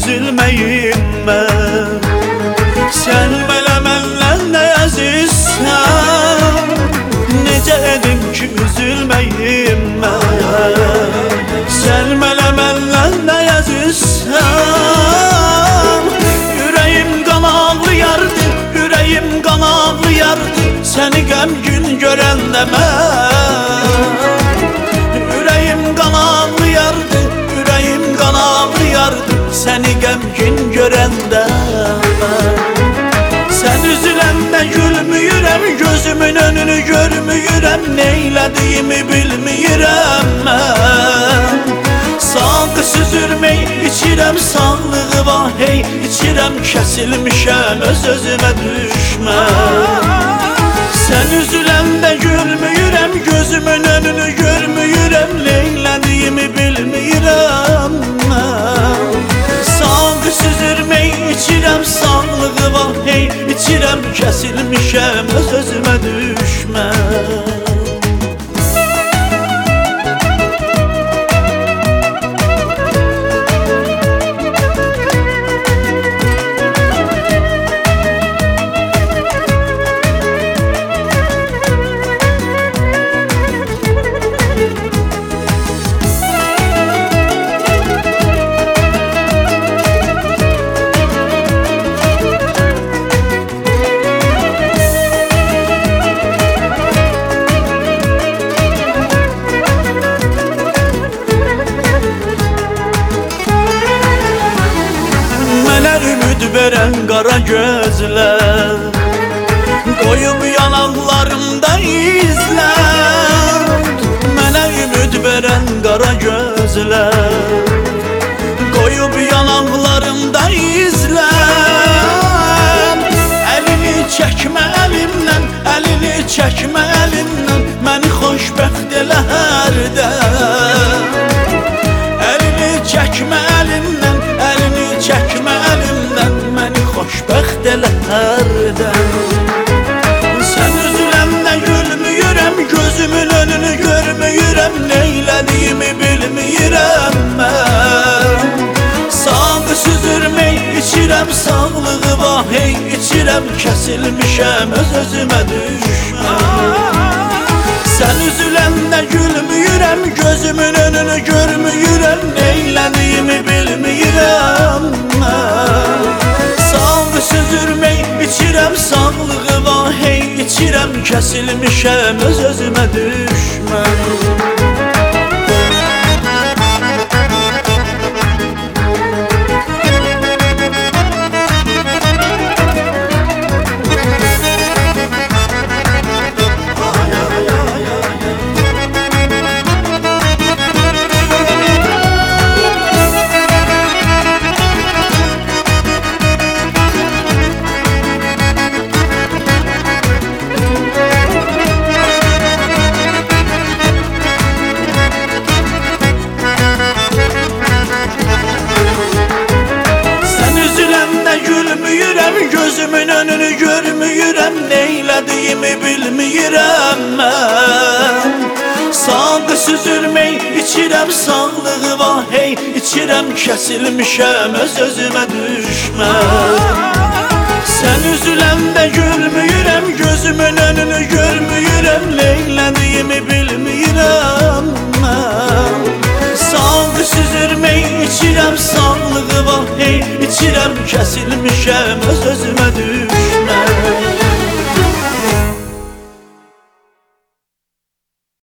üzülməyim mən. Sən belə məndən nə əzizsən, necə edim ki üzülməyim mən. Sən belə məndən nə əzizsən, ürəyim qan ağlayardı, ürəyim qan ağlayardı, səni qəmgin görəndə mən. Ürəyim qan ağlayardı, ürəyim qan ağlayardı, səni qəmgin görəndə mən. Sən üzüləndə gülmüyürəm, gözümün önünü görmüyürəm, neylədiyimi bilmiyirəm mən. Sağ süzürmək içirəm, sağlığı vahey içirəm, kəsilmişəm öz-özümə düşmən. Sən üzüləndə gülmüyürəm, gözümün önünü görmüyürəm, neylədiyimi bilmiyirəm mən. Sağ süzürmək içirəm, sağlığı vahey içirəm, kəsilmişəm öz-özümə düşmən. Ümid verən qara gözlər, qoyub yanaqlarımda izlər. Mənə ümid verən qara gözlər, qoyub yanaqlarımda izlər. Əlini çəkmə əlimdən, əlini çəkmə əlimdən, məni xoşbəxt elə hərdən. Əlini çəkmə əlimdən, əlini çəkmə əlimdən, məni xoşbəxt elə hərdən. Sən üzüləndə gülmüyürəm, gözümün önünü görmüyürəm, neylədiyimi bilmiyirəm mən. Sağ süzürmək içirəm, sağlığı vahey içirəm, kəsilmişəm öz-özümə düşmən. Sən üzüləndə gülmüyürəm, gözümün önünü görmüyürəm, neylədiyimi bilmiyirəm mən. Sağ süzürmək içirəm, sağlığı vahey içirəm, kəsilmişəm öz-özümə düşmən. Gözümün önünü görmüyürəm, neylədiyimi bilmiyirəm mən. Sağ süzürmək içirəm, sağlığı vahey içirəm, kəsilmişəm öz-özümə düşmən. Sən üzüləndə gülmüyürəm, gözümün önünü görmüyürəm, neylədiyimi bilmiyirəm mən. Sağ süzürmək içirəm, sağlığı vahey içirəm, kəsilmişəm öz-özümə düşmən.